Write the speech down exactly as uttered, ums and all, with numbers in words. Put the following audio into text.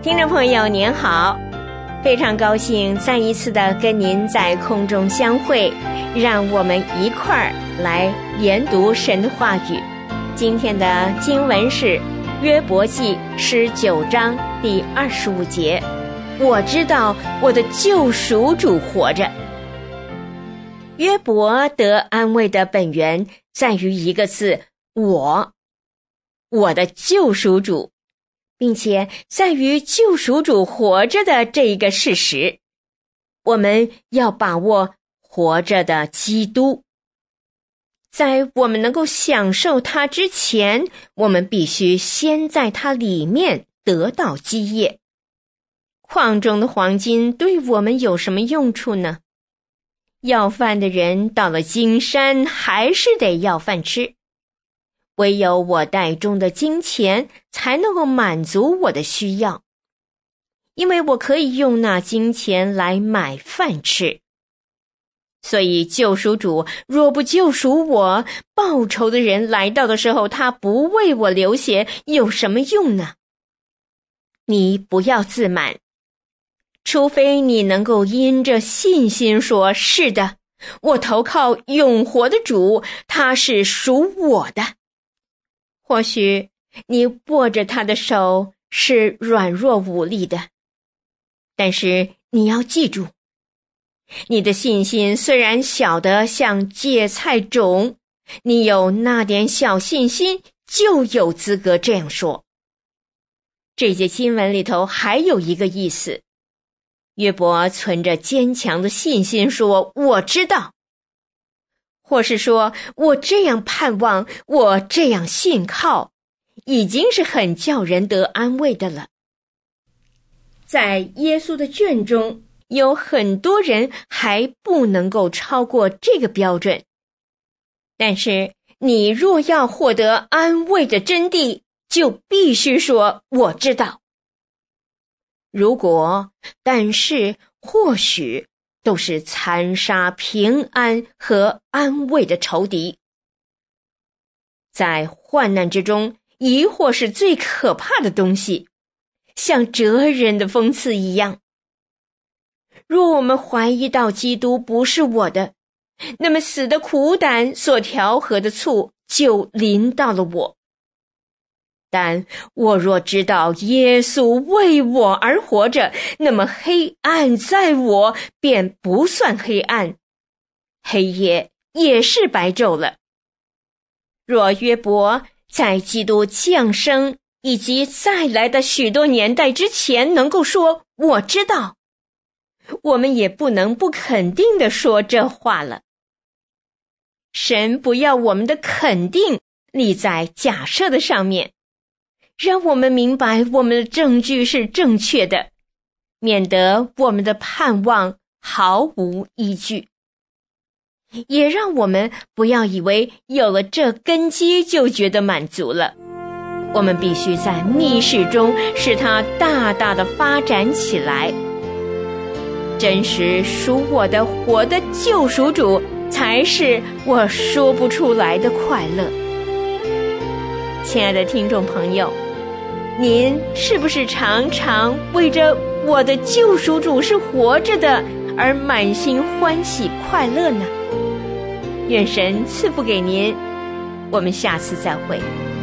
听众朋友您好，非常高兴再一次的跟您在空中相会，让我们一块儿来研读神的话语。今天的经文是约伯记十九章第二十五节，我知道我的救赎主活着。约伯得安慰的本源在于一个字，我，我的救赎主，并且在于救赎主活着的这一个事实。我们要把握活着的基督。在我们能够享受他之前，我们必须先在他里面得到基业。矿中的黄金对我们有什么用处呢？要饭的人到了金山还是得要饭吃。唯有我袋中的金钱才能够满足我的需要，因为我可以用那金钱来买饭吃。所以救赎主若不救赎我，报仇的人来到的时候，他不为我流血，有什么用呢？你不要自满，除非你能够因着信心说，是的，我投靠永活的主，他是属我的。或许你握着他的手是软弱无力的，但是你要记住，你的信心虽然小得像芥菜种，你有那点小信心就有资格这样说。这节经文里头还有一个意思，约伯存着坚强的信心说，我知道，或是说我这样盼望，我这样信靠，已经是很叫人得安慰的了。在耶稣的卷中，有很多人还不能够超过这个标准，但是你若要获得安慰的真谛，就必须说我知道。如果、但是、或许都是残杀平安和安慰的仇敌。在患难之中，疑惑是最可怕的东西，像哲人的讽刺一样。若我们怀疑到基督不是我的，那么死的苦胆所调和的醋就临到了我。但我若知道耶稣为我而活着，那么黑暗在我便不算黑暗，黑夜也是白昼了。若约伯在基督降生以及再来的许多年代之前能够说我知道，我们也不能不肯定地说这话了。神不要我们的肯定立在假设的上面，让我们明白我们的证据是正确的，免得我们的盼望毫无依据。也让我们不要以为有了这根基就觉得满足了，我们必须在密室中使它大大的发展起来。真实属我的活的救赎主，才是我说不出来的快乐。亲爱的听众朋友，您是不是常常为着我的救赎主是活着的而满心欢喜快乐呢？愿神赐福给您，我们下次再会。